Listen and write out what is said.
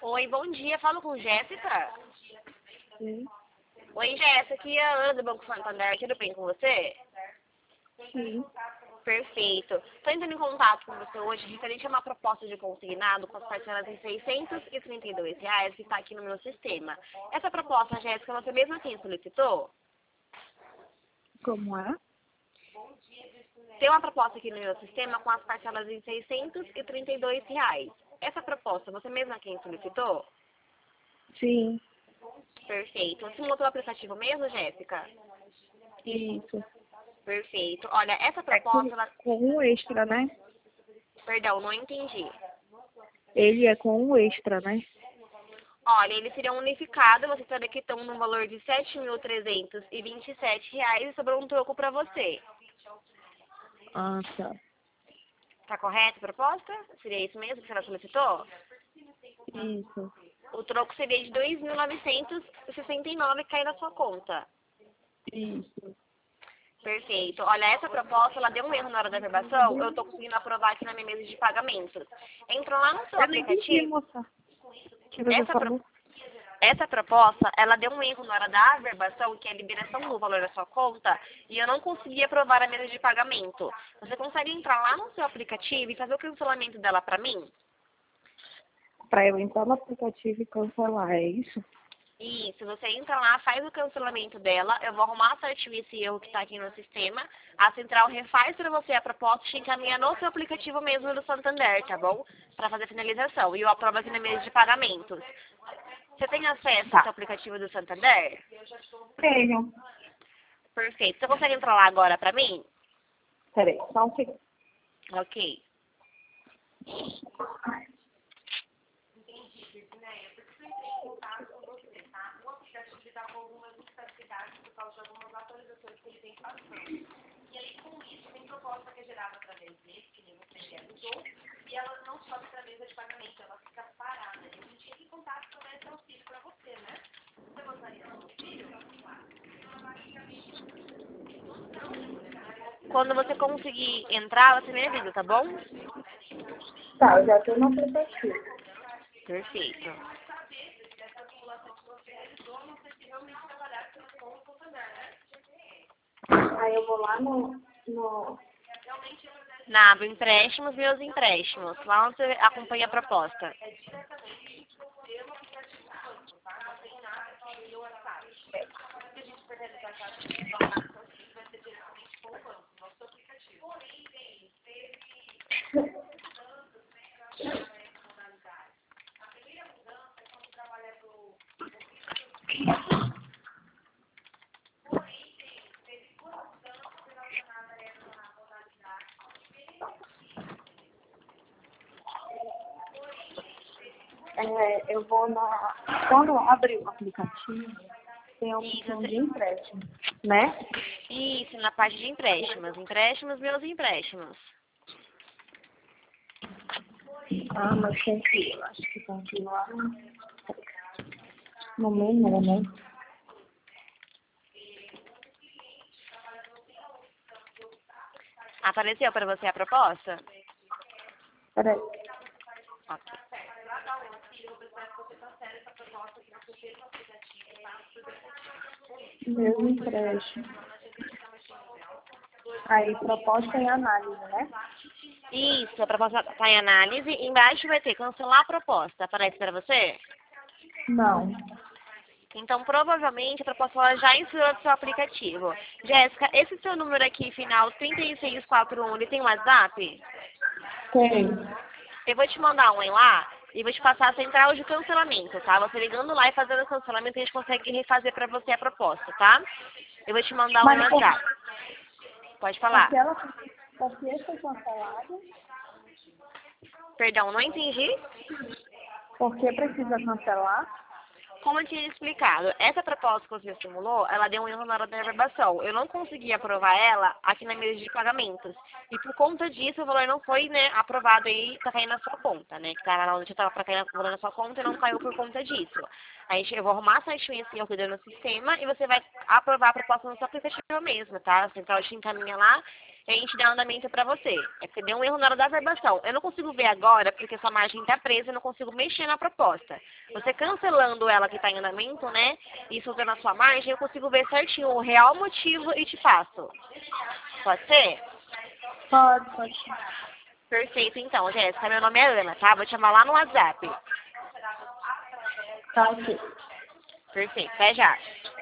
Oi, bom dia. Falo com Jéssica. Sim, Oi, Jéssica. Aqui é a Ana do Banco Santander. Tudo bem com você? sim. Perfeito. Estou entrando em contato com você hoje referente a uma proposta de consignado com as parcelas em R$ 632 que está aqui no meu sistema. Essa proposta, Jéssica, você mesma quem solicitou? Como é? Tem uma proposta aqui no meu sistema com as parcelas em R$ 632. Essa proposta, você mesma quem solicitou? Sim, Perfeito. Você montou o aplicativo mesmo, Jéssica? isso. Perfeito. Olha, essa É proposta, ela... com um extra, né? Perdão, não entendi. Ele é com um extra, né? Olha, eles seriam unificados, você estaria quitando num valor de R$ 7.327 e sobrou um troco para você. Ah, tá. Tá correto a proposta? Seria isso mesmo que você solicitou? Isso, O troco seria de R$ 2.969 que cai na sua conta. isso. Perfeito. Olha, essa proposta, ela deu um erro na hora da verbação, eu estou conseguindo aprovar aqui na minha mesa de pagamentos. Entrou lá no seu Eu não entendi, aplicativo, moça. O que você essa, falou? essa proposta, ela deu um erro na hora da averbação, que é a liberação do valor da sua conta, e eu não consegui aprovar a mesa de pagamento. Você consegue entrar lá no seu aplicativo e fazer o cancelamento dela para mim? Pra eu entrar no aplicativo e cancelar, é isso? Isso, você entra lá, faz o cancelamento dela, eu vou arrumar certinho esse erro que está aqui no sistema, a central refaz para você a proposta e te encaminha no seu aplicativo mesmo do Santander, tá bom? Para fazer a finalização, e eu aprovo aqui na mesa de pagamentos. Você tem acesso ao Tá. seu aplicativo do Santander? Tenho. Perfeito. Você consegue entrar lá agora para mim? Peraí, só um segundo. Ok. Quando você conseguir entrar, você me avisa, tá bom? Tá, eu já tô no aplicativo. Perfeito. Aí eu vou lá no... Na aba empréstimos, meus empréstimos. Lá onde você acompanha a proposta. Eu vou na... Quando abre o aplicativo, tem a opção de empréstimo, né? Isso, na parte de empréstimos. Empréstimos, meus empréstimos. Ah, mas tem que... Eu acho que tem que ir lá no menu, né? Apareceu para você a proposta? Peraí. Ok. Meu empréstimo. Aí, proposta em análise, né? Isso, a proposta está em análise. Embaixo vai ter cancelar a proposta. Aparece para você? Não. Então, provavelmente, a proposta ela já entrou no seu aplicativo. Jéssica, esse seu número aqui, final 3641, ele tem WhatsApp? Tem. Eu vou te mandar um lá e vou te passar a central de cancelamento, tá? Você ligando lá e fazendo o cancelamento, a gente consegue refazer para você a proposta, tá? Eu vou te mandar um Mas WhatsApp. Pode falar. porque esse foi cancelado? Perdão, não entendi. Por que precisa cancelar? Como eu tinha explicado, essa proposta que você simulou, ela deu um erro na hora da reverbação. Eu não consegui aprovar ela aqui na mesa de pagamentos. E por conta disso, o valor não foi, né, aprovado aí, tá caindo na sua conta, né? Que tá na onde estava para cair na sua conta e não caiu por conta disso. Eu vou arrumar certinho esse erro no sistema e você vai aprovar a proposta no seu aplicativo mesmo, tá? A central te encaminha lá e a gente dá andamento pra você. É porque deu um erro na hora da averbação. Eu não consigo ver agora, porque sua margem tá presa, eu não consigo mexer na proposta. Você cancelando ela que tá em andamento, né, e soltando a sua margem, eu consigo ver certinho o real motivo e te passo. Pode ser? Pode. Perfeito, então, Jéssica. Meu nome é Ana, tá? Vou te chamar lá no WhatsApp. Tá ok. Perfeito, até já.